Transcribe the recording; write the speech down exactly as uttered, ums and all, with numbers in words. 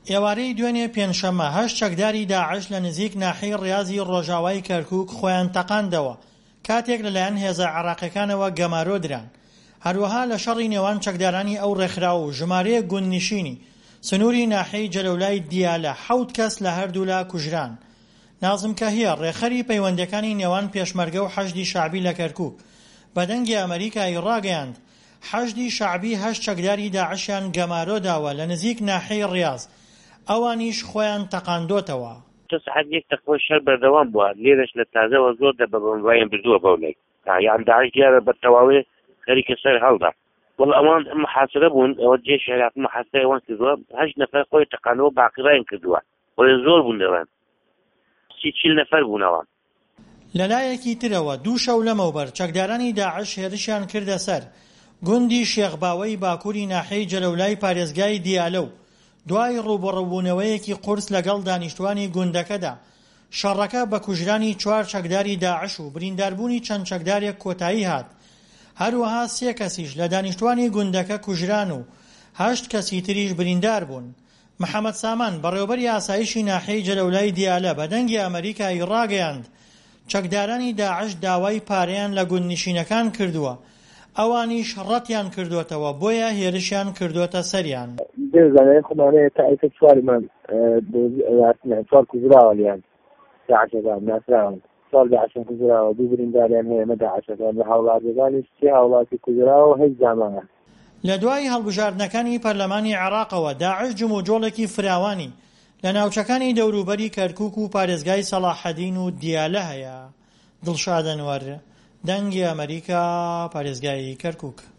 ئێوارەی دوێنێ پێنجشەممە هەشت چەکداری داعش لە نزیک ناحەی ڕیازی ڕۆژاوای کەرکووک خۆیان تەقاندەوە کاتێک لەلایەن هێزە عێراقیەکانەوە گەمارۆ دران. هەروەها لە شەڕی نێوان چەکدارانی ئەو ڕێکخراوە و ژمارەیە گوندنشینی سنووری ناحەی جەلەولای دیالە حەوت کەس لە هەردوو لا کوژران. نازم کەهیە ڕێخەری پەیوەندەکانی نێوان پێشمەرگە و حەشدی شەعبی لە کەرکووک بەدەنگی ئەمریکای ڕاگەیاند حەشدی شەعبی هەشت چەکداری داعشیان گەمارۆ داوە لە نزیک ناحەی ڕیاز، ئەوانیش خۆیان تەقاندۆتەوە. سەعات یەک تەقۆ شەر بەردەوام بووە لێرەش لە تازەوە زۆر دە بە بەمبایان بردووە بەولەی یان داعش دیارە بە تەواوی خەریکە سەر هەڵدا. وەڵ ئەوان محاسرە بوون، ئەوە جێشی عێراق محاسرە ئەوان کردووە هەشت نەفەر خۆی تەقاندەوە باقیڕایان کردووە وەڵێ زۆر بوون لەوان سی چل نەفەر بوونەوە. لەلایەکی ترەوە دوو شەو لەمەوبەر چەکدارانی داعش هێرشیان کردە سەر گوندی شێخباوەی باکووری ناحەی جەلەولای پارێزگای دیالە و دوای ڕووبەڕووبوونەوەیەکی قورس لەگەڵ دانیشتوانی گوندەکەدا شەڕەکە بە کوژرانی چوار چەکداری داعش و برینداربوونی چەند چەکدارێک کۆتایی هات. هەروەها سێ کەسیش لە دانیشتوانی گوندەکە کوژران و هەشت کەسی تریش بریندار بوون. محەممەد سامان بەڕێوەبەری ئاسایشی ناحەی جەلەولای دیالە بەدەنگی ئەمریکای ڕاگەیاند چەکدارانی داعش داوای پارەیان لە گوندنشینەکان کردووە، ئەوانیش ڕەتیان کردوتەوە بۆیە هێرشیان کردوتە سەریان. دەزانێت خۆمانەیە تا ئەیکە چوارمان چوار کوژراوە لیان داعشەکان ناسراون چوار داعشن کوژراوە دوو برینداریان هەیە مە داعشەکان لە هاوڵاتیەکانیش سێ هاوڵاتی کوژراوە و هەیچ زامانە. لە دوای هەڵبژاردنەکانی پەرلەمانی عێراقەوە داعش جموجۆڵێکی فراوانی لە ناوچەکانی دەوروبەری کەرکووک و پارێزگای سەلاحەدین و دیالە هەیە. دڵشاد ئەنوەر، دەنگی ئەمریکا، پارێزگای کەرکووک.